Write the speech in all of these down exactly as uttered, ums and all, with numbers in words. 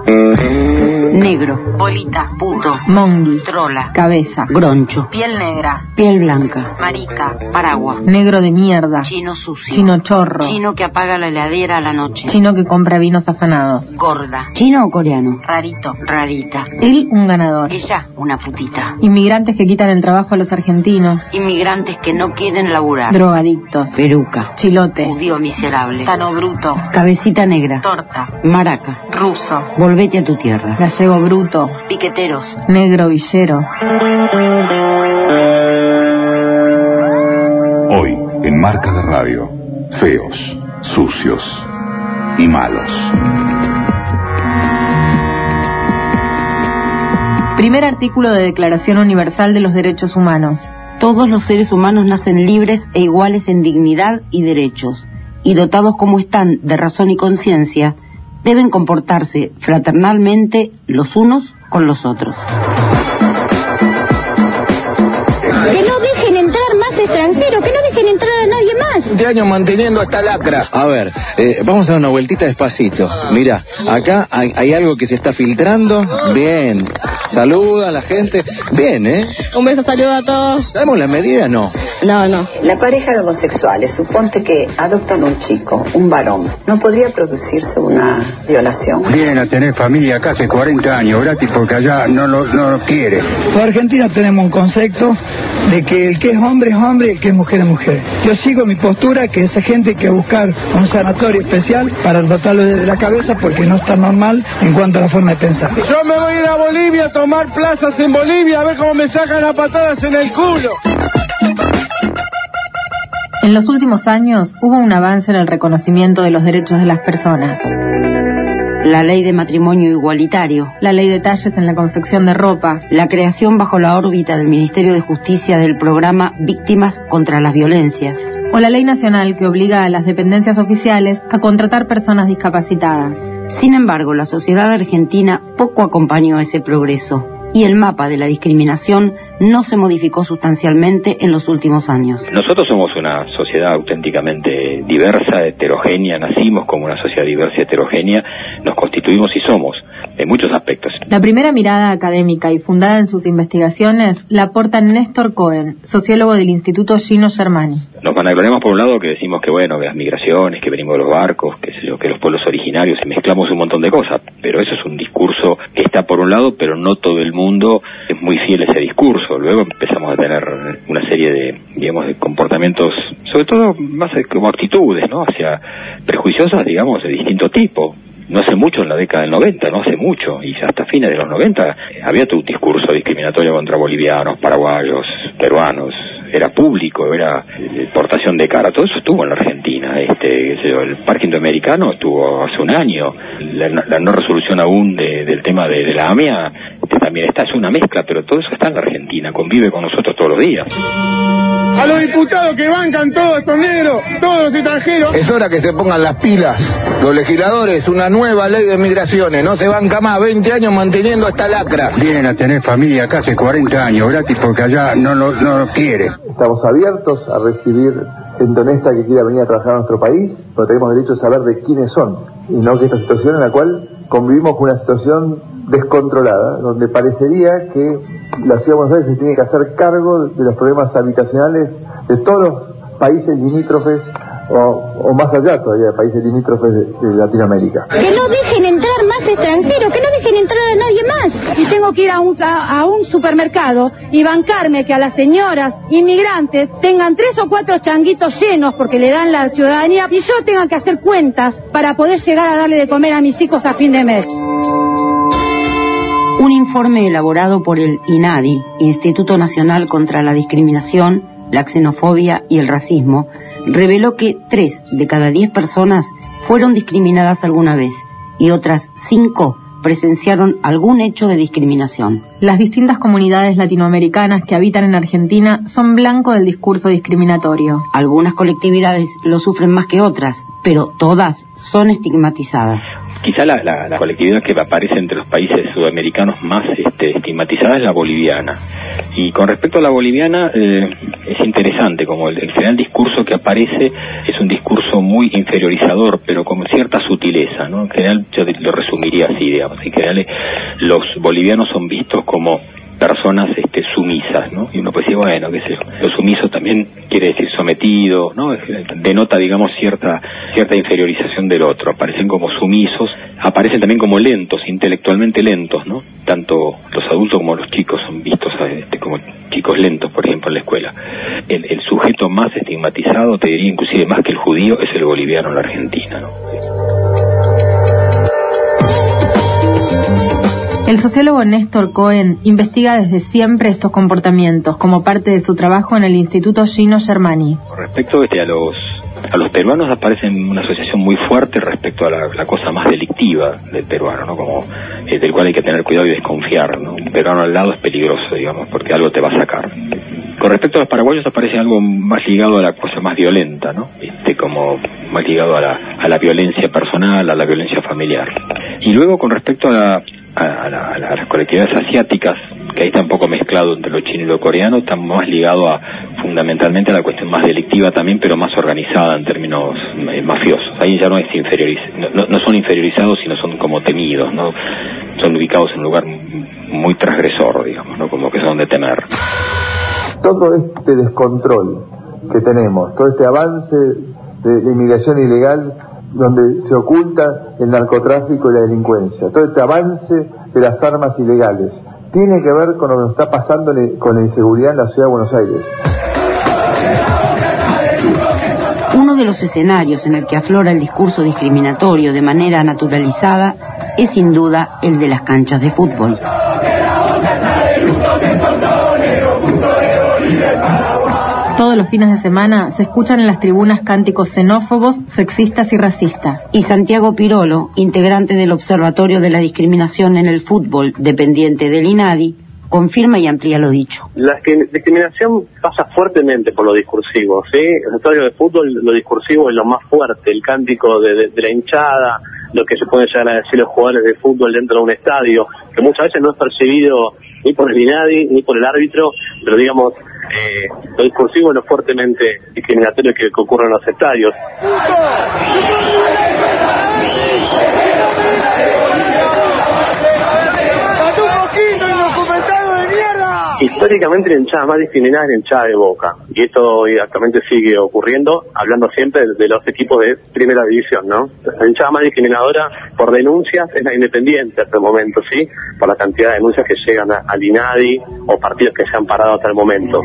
Negro, bolita, puto, mongui, trola, cabeza, groncho, piel negra, piel blanca, marica, paraguas, negro de mierda, chino sucio, chino chorro, chino que apaga la heladera a la noche, chino que compra vinos afanados, gorda, chino o coreano, rarito, rarita, él un ganador, ella una putita, inmigrantes que quitan el trabajo a los argentinos, inmigrantes que no quieren laburar, drogadictos, peruca, chilote, judío miserable, tano bruto, cabecita negra, torta, maraca, ruso, volvete a tu tierra, gallego bruto, piqueteros, negro villero. Hoy, en Marca de Radio, feos, sucios y malos. Primer artículo de Declaración Universal de los Derechos Humanos. Todos los seres humanos nacen libres e iguales en dignidad y derechos, y dotados como están de razón y conciencia, deben comportarse fraternalmente los unos con los otros. Que no dejen entrar más extranjeros, que no dejen entrar a nadie más. veinte años manteniendo esta lacra. A ver, eh, vamos a dar una vueltita despacito. Mira, acá hay, hay algo que se está filtrando. Bien, saluda a la gente. Bien, ¿eh? Un beso, saludo a todos. ¿Sabemos la medida? No. No, no. La pareja de homosexuales, suponte que adoptan un chico, un varón, ¿no podría producirse una violación? Vienen a tener familia acá hace cuarenta años, gratis, porque allá no lo, no lo quiere. En Argentina tenemos un concepto de que el que es hombre es hombre y el que es mujer es mujer. Yo sigo mi postura, que esa gente hay que buscar un sanatorio especial para tratarlo desde la cabeza, porque no está normal en cuanto a la forma de pensar. Yo me voy a ir a Bolivia a tomar plazas en Bolivia, a ver cómo me sacan las patadas en el culo. En los últimos años hubo un avance en el reconocimiento de los derechos de las personas. La ley de matrimonio igualitario, la ley de talles en la confección de ropa, la creación bajo la órbita del Ministerio de Justicia del programa Víctimas contra las Violencias, o la ley nacional que obliga a las dependencias oficiales a contratar personas discapacitadas. Sin embargo, la sociedad argentina poco acompañó ese progreso, y el mapa de la discriminación no se modificó sustancialmente en los últimos años. Nosotros somos una sociedad auténticamente diversa, heterogénea, nacimos como una sociedad diversa y heterogénea, nos constituimos y somos, en muchos aspectos. La primera mirada académica y fundada en sus investigaciones la aporta Néstor Cohen, sociólogo del Instituto Gino Germani. Nos vanagloriamos por un lado que decimos que bueno, que las migraciones, que venimos de los barcos, que sé yo, que los pueblos originarios, y mezclamos un montón de cosas, pero eso es un discurso que está por un lado, pero no todo el mundo es muy fiel a ese discurso. Luego empezamos a tener una serie de, digamos, de comportamientos, sobre todo más como actitudes, ¿no? Hacia prejuiciosas, digamos, de distinto tipo. No hace mucho, en la década del noventa, no hace mucho, y hasta fines de los noventa, eh, había todo un discurso discriminatorio contra bolivianos, paraguayos, peruanos. Era público, era eh, portación de cara, todo eso estuvo en la Argentina. Este, qué sé yo, el Parque Indoamericano estuvo hace un año, la, la no resolución aún de, del tema de, de la A M I A este, también está, es una mezcla, pero todo eso está en la Argentina, convive con nosotros todos los días. A los diputados que bancan todos estos negros, todos los extranjeros. Es hora que se pongan las pilas los legisladores, una nueva ley de migraciones, no se banca más, veinte años manteniendo esta lacra. Vienen a tener familia acá hace cuarenta años, gratis, porque allá no lo, no lo quiere. Estamos abiertos a recibir gente honesta que quiera venir a trabajar a nuestro país, pero tenemos derecho a saber de quiénes son, y no que esta situación en la cual convivimos con una situación descontrolada, donde parecería que la Ciudad de Buenos Aires se tiene que hacer cargo de los problemas habitacionales de todos los países limítrofes, o, o más allá todavía, de países limítrofes de, de Latinoamérica. Que no dejen entrar más extranjeros, que no dejen entrar a nadie más. Y tengo que ir a un, a, a un supermercado y bancarme que a las señoras inmigrantes tengan tres o cuatro changuitos llenos porque le dan la ciudadanía y yo tenga que hacer cuentas para poder llegar a darle de comer a mis hijos a fin de mes. Un informe elaborado por el INADI, Instituto Nacional contra la Discriminación, la Xenofobia y el Racismo, reveló que tres de cada diez personas fueron discriminadas alguna vez y otras cinco presenciaron algún hecho de discriminación. Las distintas comunidades latinoamericanas que habitan en Argentina son blanco del discurso discriminatorio. Algunas colectividades lo sufren más que otras, pero todas son estigmatizadas. Quizá la, la, la colectividad que aparece entre los países sudamericanos más este, estigmatizada es la boliviana. Y con respecto a la boliviana, eh, es interesante, como el, el general discurso que aparece es un discurso muy inferiorizador, pero con cierta sutileza, ¿no? En general, yo lo resumiría así, digamos. En general, los bolivianos son vistos como personas este, sumisas, ¿no? Y uno puede decir, bueno, qué sé yo, lo sumiso también quiere decir sometido, ¿no? Denota, digamos, cierta cierta inferiorización del otro. Aparecen como sumisos, aparecen también como lentos, intelectualmente lentos, ¿no? Tanto los adultos como los chicos son vistos este, como chicos lentos, por ejemplo, en la escuela. El, el sujeto más estigmatizado, te diría inclusive más que el judío, es el boliviano en la Argentina, ¿no? El sociólogo Néstor Cohen investiga desde siempre estos comportamientos como parte de su trabajo en el Instituto Gino Germani. Con respecto este, a los a los peruanos, aparece una asociación muy fuerte respecto a la, la cosa más delictiva del peruano, ¿no? Como eh, del cual hay que tener cuidado y desconfiar, ¿no? Un peruano al lado es peligroso, digamos, porque algo te va a sacar. Con respecto a los paraguayos, aparece algo más ligado a la cosa más violenta, ¿no? Este, como más ligado a la a la violencia personal, a la violencia familiar. Y luego, con respecto a la A, la, a, la, a las colectividades asiáticas, que ahí está un poco mezclado entre lo chino y lo coreano, está más ligado a fundamentalmente a la cuestión más delictiva también, pero más organizada en términos eh, mafiosos. Ahí ya no es inferioriz no, no, no son inferiorizados, sino son como temidos, ¿no? Son ubicados en un lugar muy transgresor, digamos, ¿no? Como que son de temer. Todo este descontrol que tenemos, todo este avance de, de inmigración ilegal, donde se oculta el narcotráfico y la delincuencia, todo este avance de las armas ilegales, tiene que ver con lo que nos está pasando con la inseguridad en la ciudad de Buenos Aires. Uno de los escenarios en el que aflora el discurso discriminatorio de manera naturalizada es sin duda el de las canchas de fútbol. Todos los fines de semana se escuchan en las tribunas cánticos xenófobos, sexistas y racistas. Y Santiago Pirolo, integrante del Observatorio de la Discriminación en el Fútbol, dependiente del INADI, confirma y amplía lo dicho. La discriminación pasa fuertemente por lo discursivo, ¿sí? En el estadio de fútbol lo discursivo es lo más fuerte, el cántico de, de, de la hinchada, lo que se pueden llegar a decir los jugadores de fútbol dentro de un estadio, que muchas veces no es percibido ni por el INADI ni por el árbitro, pero digamos, eh, lo discursivo es lo fuertemente discriminatorio que, que ocurre en los estadios. Históricamente la hinchada más discriminada es la hinchada de Boca, y esto actualmente sigue ocurriendo, hablando siempre de los equipos de primera división, ¿no? La hinchada más discriminadora por denuncias es la Independiente hasta el momento, ¿sí? Por la cantidad de denuncias que llegan a, al INADI o partidos que se han parado hasta el momento.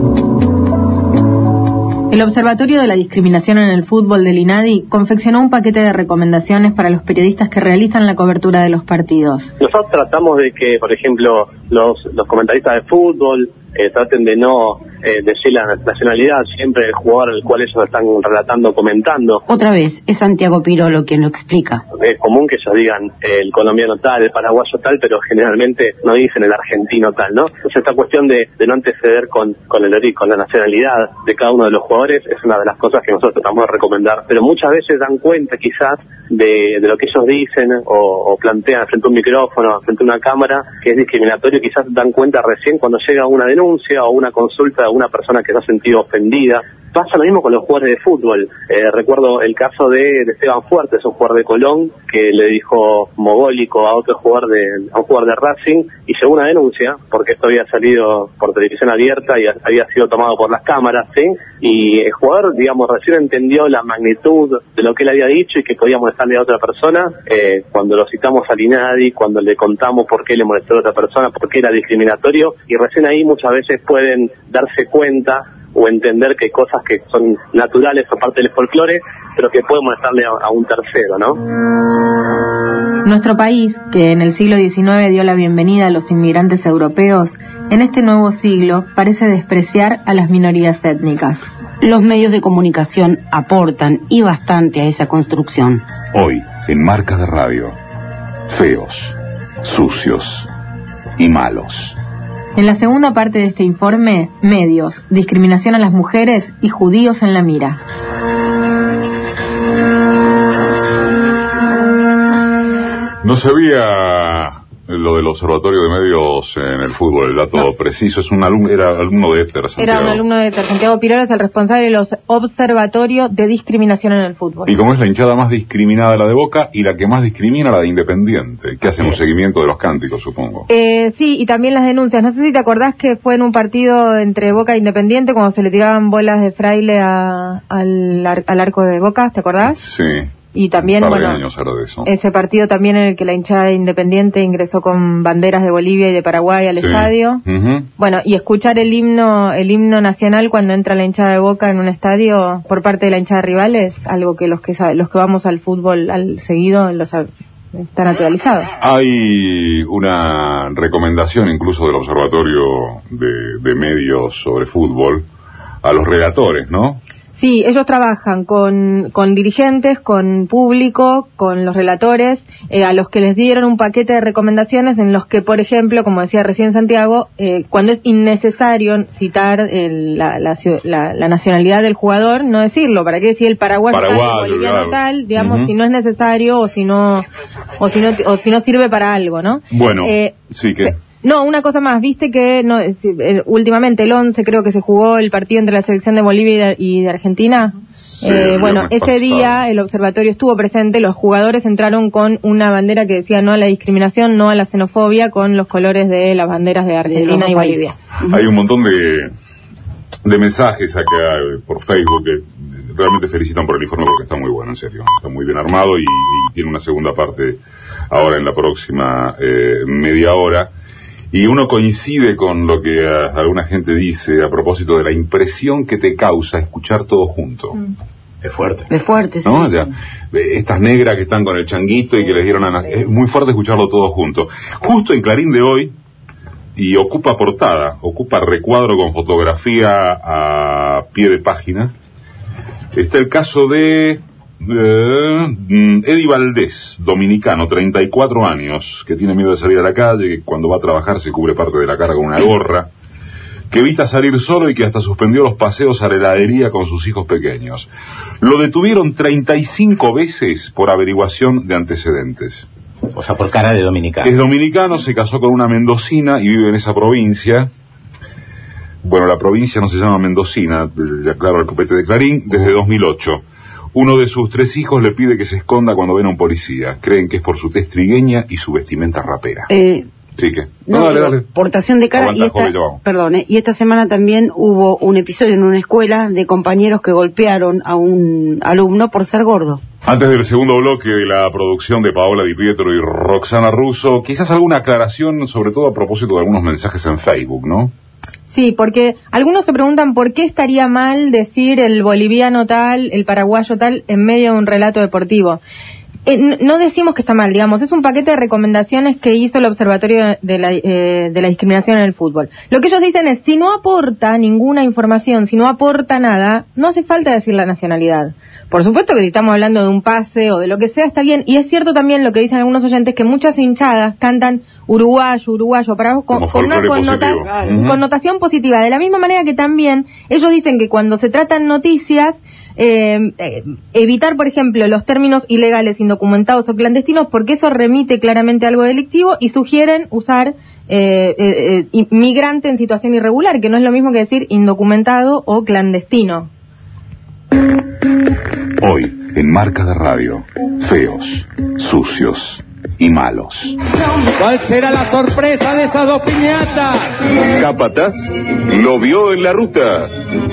El Observatorio de la Discriminación en el Fútbol del INADI confeccionó un paquete de recomendaciones para los periodistas que realizan la cobertura de los partidos. Nosotros tratamos de que, por ejemplo, los, los comentaristas de fútbol eh, traten de no eh, decir la nacionalidad siempre del jugador al cual ellos están relatando, comentando. Otra vez, es Santiago Pirolo quien lo explica. Es común que ellos digan eh, el colombiano tal, el paraguayo tal, pero generalmente no dicen el argentino tal, ¿no? Entonces esta cuestión de, de no anteceder con, con el origen, con la nacionalidad de cada uno de los jugadores es una de las cosas que nosotros tratamos de recomendar, pero muchas veces dan cuenta quizás de, de lo que ellos dicen o, o plantean frente a un micrófono, frente a una cámara, que es discriminatorio, quizás dan cuenta recién cuando llega una denuncia o una consulta de una persona que se ha sentido ofendida. Pasa lo mismo con los jugadores de fútbol. Eh, recuerdo el caso de, de Esteban Fuertes, un jugador de Colón, que le dijo mogólico a otro jugador de, a un jugador de Racing, y llegó una denuncia, porque esto había salido por televisión abierta y había sido tomado por las cámaras, ¿sí? Y el jugador, digamos, recién entendió la magnitud de lo que él había dicho y que podía molestarle a otra persona, eh, cuando lo citamos al INADI, cuando le contamos por qué le molestó a otra persona, por qué era discriminatorio, y recién ahí muchas veces pueden darse cuenta o entender que hay cosas que son naturales o parte del folclore, pero que pueden molestarle a, a un tercero, ¿no? Nuestro país, que en el siglo diecinueve dio la bienvenida a los inmigrantes europeos, en este nuevo siglo parece despreciar a las minorías étnicas. Los medios de comunicación aportan y bastante a esa construcción. Hoy, en Marca de Radio, feos, sucios y malos. En la segunda parte de este informe, medios, discriminación a las mujeres y judíos en la mira. No sabía lo del Observatorio de Medios en el fútbol, el dato no. preciso, es un alumno, era alumno de Éter, Era un alumno de Éter. Santiago Pirola es el responsable del Observatorio de Discriminación en el Fútbol. Y como es la hinchada más discriminada la de Boca y la que más discrimina la de Independiente, que hacen un seguimiento de los cánticos, supongo. Eh, sí, y también las denuncias. No sé si te acordás que fue en un partido entre Boca e Independiente cuando se le tiraban bolas de fraile a, al, al arco de Boca, ¿te acordás? Sí. Y también, bueno, años era de eso. Ese partido también en el que la hinchada Independiente ingresó con banderas de Bolivia y de Paraguay al sí. estadio. Uh-huh. Bueno, y escuchar el himno el himno nacional cuando entra la hinchada de Boca en un estadio por parte de la hinchada rival es algo que los que los que vamos al fútbol al seguido los está naturalizado. Hay una recomendación incluso del Observatorio de, de Medios sobre Fútbol a los relatores, ¿no? Sí, ellos trabajan con, con dirigentes, con público, con los relatores, eh, a los que les dieron un paquete de recomendaciones en los que, por ejemplo, como decía recién Santiago, eh, cuando es innecesario citar el, la, la, la, la nacionalidad del jugador, no decirlo. ¿Para qué decir el paraguayo, Paraguayo tal, el boliviano claro. tal? Digamos, uh-huh. si no es necesario o si no, o si no, o si no sirve para algo, ¿no? Bueno, eh, sí que... No, una cosa más, viste que no, últimamente el once creo que se jugó el partido entre la selección de Bolivia y de Argentina. Sí, eh, bueno, ese pasado. día el observatorio estuvo presente, los jugadores entraron con una bandera que decía no a la discriminación, no a la xenofobia, con los colores de las banderas de Argentina y Bolivia. Hay un montón de, de mensajes acá por Facebook que realmente felicitan por el informe porque está muy bueno, en serio. Está muy bien armado y, y tiene una segunda parte ahora en la próxima eh, media hora. Y uno coincide con lo que a, alguna gente dice a propósito de la impresión que te causa escuchar todo junto. Mm. Es fuerte. Es fuerte, sí. ¿No? O sea, estas negras que están con el changuito y que les dieron a... Es muy fuerte escucharlo todo junto. Justo en Clarín de hoy, y ocupa portada, ocupa recuadro con fotografía a pie de página, está el caso de... Uh, Eddie Valdés, dominicano, treinta y cuatro años, que tiene miedo de salir a la calle, que cuando va a trabajar se cubre parte de la cara con una gorra, que evita salir solo y que hasta suspendió los paseos a la heladería con sus hijos pequeños. Lo detuvieron treinta y cinco veces por averiguación de antecedentes. O sea, por cara de dominicano. Es dominicano, se casó con una mendocina y vive en esa provincia. Bueno, la provincia no se llama Mendocina, ya claro, el copete de Clarín, desde dos mil ocho. Uno de sus tres hijos le pide que se esconda cuando ven a un policía. Creen que es por su tez trigueña y su vestimenta rapera. Eh, sí, que. No, no, dale, dale. Portación de cara. Aguanta, y, esta, joven, perdón, eh, y esta semana también hubo un episodio en una escuela de compañeros que golpearon a un alumno por ser gordo. Antes del segundo bloque de la producción de Paola Di Pietro y Roxana Russo, quizás alguna aclaración, sobre todo a propósito de algunos mensajes en Facebook, ¿no? Sí, porque algunos se preguntan por qué estaría mal decir el boliviano tal, el paraguayo tal, en medio de un relato deportivo. Eh, no decimos que está mal, digamos, es un paquete de recomendaciones que hizo el Observatorio de la, eh, de la Discriminación en el Fútbol. Lo que ellos dicen es, si no aporta ninguna información, si no aporta nada, no hace falta decir la nacionalidad. Por supuesto que si estamos hablando de un pase o de lo que sea, está bien. Y es cierto también lo que dicen algunos oyentes, que muchas hinchadas cantan uruguayo, uruguayo, para con, con una connota, uh-huh. connotación positiva. De la misma manera que también ellos dicen que cuando se tratan noticias, eh, eh, evitar, por ejemplo, los términos ilegales, indocumentados o clandestinos, porque eso remite claramente a algo delictivo, y sugieren usar eh, eh, eh, migrante en situación irregular, que no es lo mismo que decir indocumentado o clandestino. Hoy, en Marca de Radio, feos, sucios y malos. ¿Cuál será la sorpresa de esas dos piñatas? Capataz lo vio en la ruta.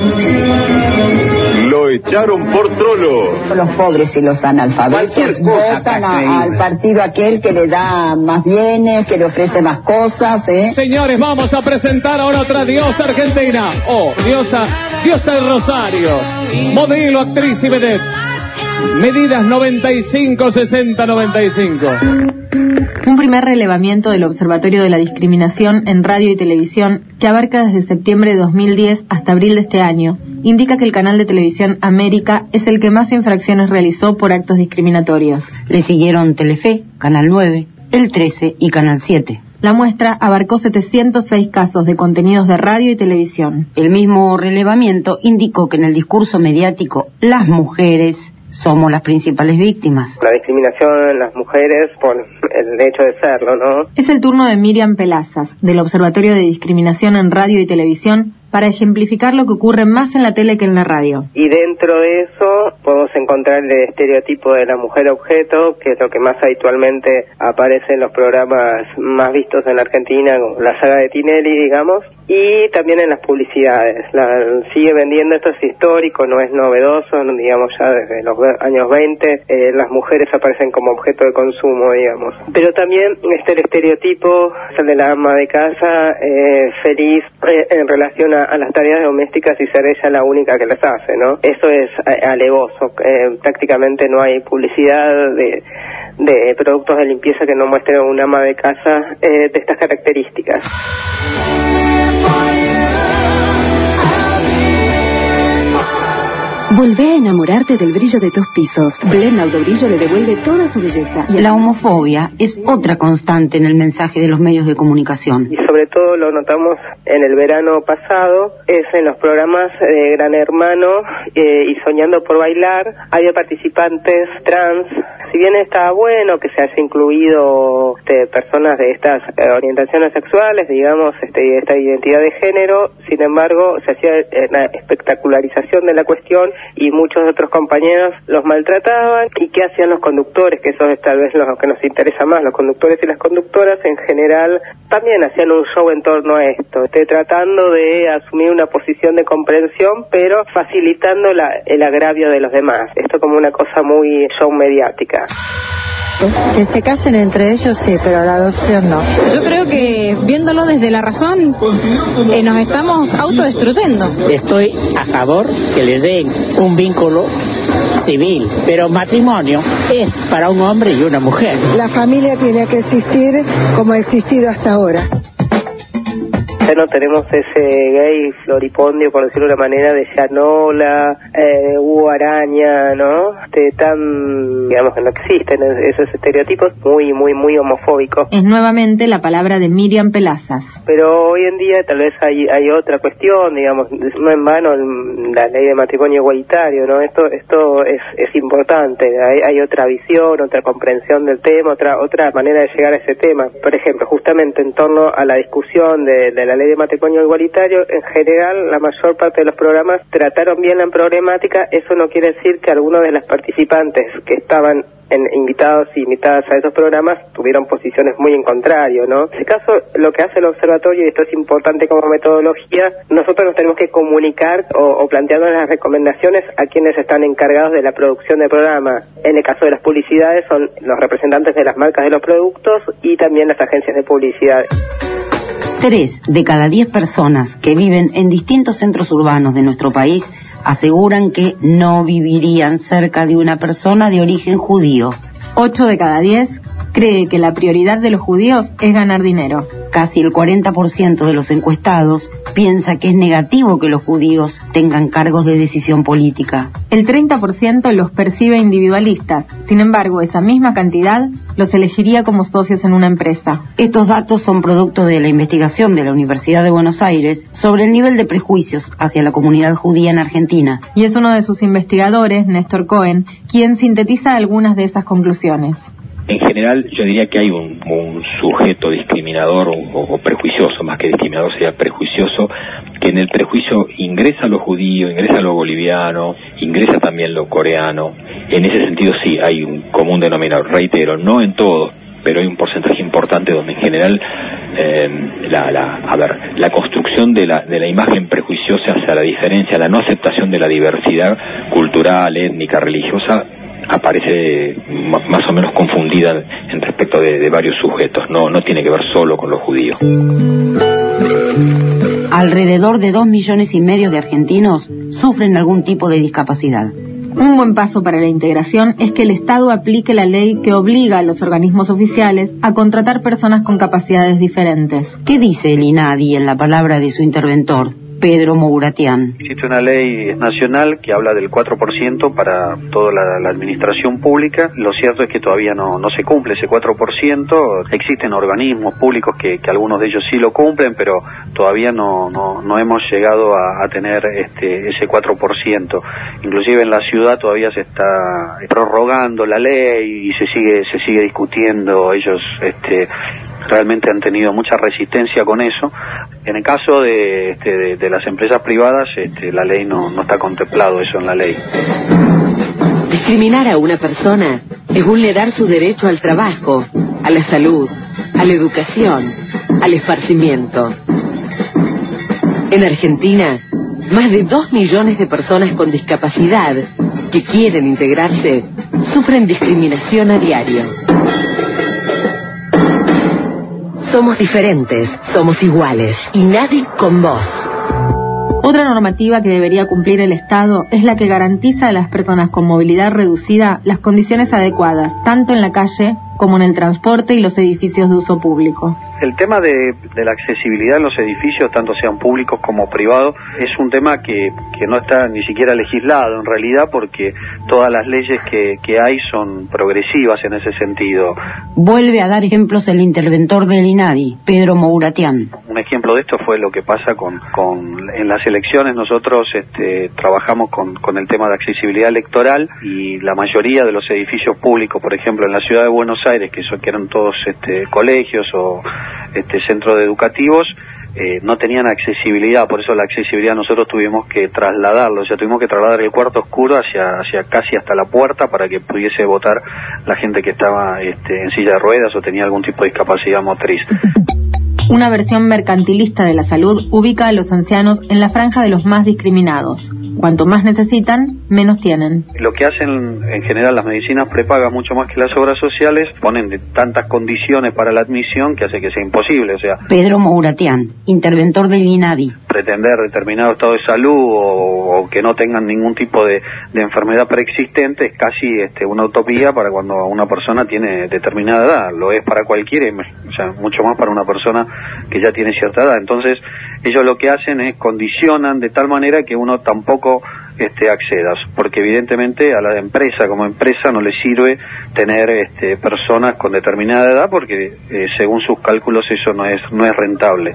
Lo echaron por trolo. Los pobres y los analfabetos votan a, al partido aquel que le da más bienes, que le ofrece más cosas, ¿eh? Señores, vamos a presentar ahora otra diosa argentina. Oh, diosa, diosa del Rosario. Modelo, actriz y vedette. Medidas noventa y cinco, sesenta, noventa y cinco. Un primer relevamiento del Observatorio de la Discriminación en Radio y Televisión, que abarca desde septiembre de dos mil diez hasta abril de este año, indica que el canal de televisión América es el que más infracciones realizó por actos discriminatorios. Le siguieron Telefe, Canal nueve, El trece y Canal siete. La muestra abarcó setecientos seis casos de contenidos de radio y televisión. El mismo relevamiento indicó que en el discurso mediático las mujeres somos las principales víctimas. La discriminación en las mujeres por el hecho de serlo, ¿no? Es el turno de Miriam Pelazas, del Observatorio de Discriminación en Radio y Televisión, para ejemplificar lo que ocurre más en la tele que en la radio. Y dentro de eso podemos encontrar el estereotipo de la mujer objeto, que es lo que más habitualmente aparece en los programas más vistos en la Argentina, como la saga de Tinelli, digamos, y también en las publicidades. La, sigue vendiendo, esto es histórico, no es novedoso, digamos ya desde los años veinte, eh, las mujeres aparecen como objeto de consumo, digamos. Pero también está el estereotipo, el de la ama de casa, eh, feliz eh, en relación a a las tareas domésticas y ser ella la única que las hace, ¿no? Eso es alevoso. Eh, prácticamente no hay publicidad de, de productos de limpieza que no muestren una ama de casa eh, de estas características. Volvé a enamorarte del brillo de tus pisos. Blend Autobrillo le devuelve toda su belleza. La homofobia es otra constante en el mensaje de los medios de comunicación. Y sobre todo lo notamos en el verano pasado, es en los programas de Gran Hermano eh, y Soñando por Bailar, había participantes trans. Si bien estaba bueno que se haya incluido este, personas de estas eh, orientaciones sexuales, digamos, este, esta identidad de género, sin embargo, se hacía una espectacularización de la cuestión y muchos otros compañeros los maltrataban. ¿Y qué hacían los conductores? Que eso es tal vez lo que nos interesa más. Los conductores y las conductoras en general también hacían un show en torno a esto, este, tratando de asumir una posición de comprensión, pero facilitando la, el agravio de los demás. Esto como una cosa muy show mediática. Que se casen entre ellos sí, pero la adopción no. Yo creo que viéndolo desde la razón eh, nos estamos autodestruyendo. Estoy a favor que les den un vínculo civil, pero matrimonio es para un hombre y una mujer. La familia tiene que existir como ha existido hasta ahora. Ya no tenemos ese gay floripondio, por decirlo de una manera, de Llanola, eh, Hugo Araña, ¿no? Este, tan, digamos que no existen esos estereotipos muy, muy, muy homofóbicos. Es nuevamente la palabra de Miriam Pelazas. Pero hoy en día tal vez hay, hay otra cuestión, digamos, no en vano la ley de matrimonio igualitario, ¿no? Esto, esto es, es importante, hay, hay otra visión, otra comprensión del tema, otra, otra manera de llegar a ese tema. Por ejemplo, justamente en torno a la discusión de, de la ley de matrimonio igualitario, en general la mayor parte de los programas trataron bien la problemática. Eso no quiere decir que algunos de los participantes que estaban en, invitados y invitadas a esos programas tuvieron posiciones muy en contrario, ¿no? En este caso, lo que hace el observatorio, y esto es importante como metodología, nosotros nos tenemos que comunicar o, o plantearnos las recomendaciones a quienes están encargados de la producción del programa. En el caso de las publicidades son los representantes de las marcas de los productos y también las agencias de publicidad. Tres de cada diez personas que viven en distintos centros urbanos de nuestro país aseguran que no vivirían cerca de una persona de origen judío. Ocho de cada diez cree que la prioridad de los judíos es ganar dinero. Casi el cuarenta por ciento de los encuestados piensa que es negativo que los judíos tengan cargos de decisión política. El treinta por ciento los percibe individualistas. Sin embargo, esa misma cantidad los elegiría como socios en una empresa. Estos datos son producto de la investigación de la Universidad de Buenos Aires sobre el nivel de prejuicios hacia la comunidad judía en Argentina. Y es uno de sus investigadores, Néstor Cohen, quien sintetiza algunas de esas conclusiones. En general, yo diría que hay un, un sujeto discriminador o, o prejuicioso, más que discriminador sería prejuicioso, que en el prejuicio ingresa lo judío, ingresa lo boliviano, ingresa también lo coreano. En ese sentido sí hay un común denominador, reitero, no en todo, pero hay un porcentaje importante donde en general eh, la, la, a ver, la construcción de la, de la imagen prejuiciosa hacia la diferencia, la no aceptación de la diversidad cultural, étnica, religiosa, aparece más o menos confundida en respecto de, de varios sujetos, no, no tiene que ver solo con los judíos. Alrededor de dos millones y medio de argentinos sufren algún tipo de discapacidad. Un buen paso para la integración es que el Estado aplique la ley que obliga a los organismos oficiales a contratar personas con capacidades diferentes. ¿Qué dice el INADI en la palabra de su interventor? Pedro Mouratian. Existe una ley nacional que habla del cuatro por ciento para toda la, la administración pública. Lo cierto es que todavía no, no se cumple ese cuatro por ciento. Existen organismos públicos que, que algunos de ellos sí lo cumplen, pero todavía no, no, no hemos llegado a, a tener este, ese cuatro por ciento. Inclusive en la ciudad todavía se está prorrogando la ley y se sigue, se sigue discutiendo. Ellos este, realmente han tenido mucha resistencia con eso. En el caso de, este, de, de las empresas privadas, este, la ley no, no está contemplado eso en la ley. Discriminar a una persona es vulnerar su derecho al trabajo, a la salud, a la educación, al esparcimiento. En Argentina, más de dos millones de personas con discapacidad que quieren integrarse sufren discriminación a diario. Somos diferentes, somos iguales, y nadie con vos. Otra normativa que debería cumplir el Estado es la que garantiza a las personas con movilidad reducida las condiciones adecuadas, tanto en la calle como en el transporte y los edificios de uso público. El tema de, de la accesibilidad en los edificios, tanto sean públicos como privados, es un tema que, que no está ni siquiera legislado en realidad, porque todas las leyes que, que hay son progresivas en ese sentido. Vuelve a dar ejemplos el interventor del INADI, Pedro Mouratian. Un ejemplo de esto fue lo que pasa con, con en las elecciones. Nosotros este, trabajamos con, con el tema de accesibilidad electoral, y la mayoría de los edificios públicos, por ejemplo en la ciudad de Buenos Aires, que, son, que eran todos este, colegios o este, centros educativos, eh, no tenían accesibilidad. Por eso la accesibilidad nosotros tuvimos que trasladarlo, o sea, tuvimos que trasladar el cuarto oscuro hacia, hacia casi hasta la puerta para que pudiese votar la gente que estaba este, en silla de ruedas o tenía algún tipo de discapacidad motriz. Una versión mercantilista de la salud ubica a los ancianos en la franja de los más discriminados. Cuanto más necesitan, menos tienen. Lo que hacen en general las medicinas prepagas, mucho más que las obras sociales, ponen de tantas condiciones para la admisión que hace que sea imposible. O sea, Pedro Mouratian, interventor del INADI. Pretender determinado estado de salud o, o que no tengan ningún tipo de, de enfermedad preexistente es casi este, una utopía para cuando una persona tiene determinada edad. Lo es para cualquiera, o sea, mucho más para una persona que ya tiene cierta edad. Entonces, ellos lo que hacen es condicionan de tal manera que uno tampoco este, acceda, porque evidentemente a la empresa como empresa no le sirve tener este, personas con determinada edad, porque eh, según sus cálculos eso no es, no es rentable.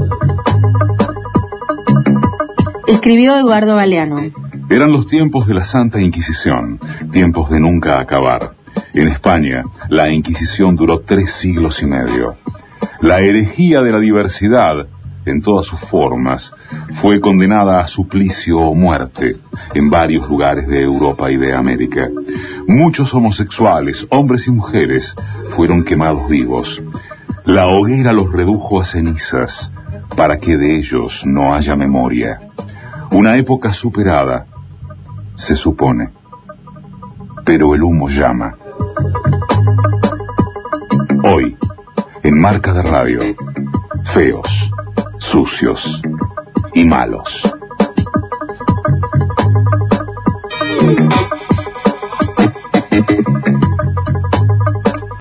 Escribió Eduardo Galeano. Eran los tiempos de la Santa Inquisición, tiempos de nunca acabar. En España, la Inquisición duró tres siglos y medio. La herejía de la diversidad, en todas sus formas, fue condenada a suplicio o muerte en varios lugares de Europa y de América. Muchos homosexuales, hombres y mujeres, fueron quemados vivos. La hoguera los redujo a cenizas, para que de ellos no haya memoria. Una época superada, se supone, pero el humo llama. Hoy, en Marca de Radio, feos, sucios y malos.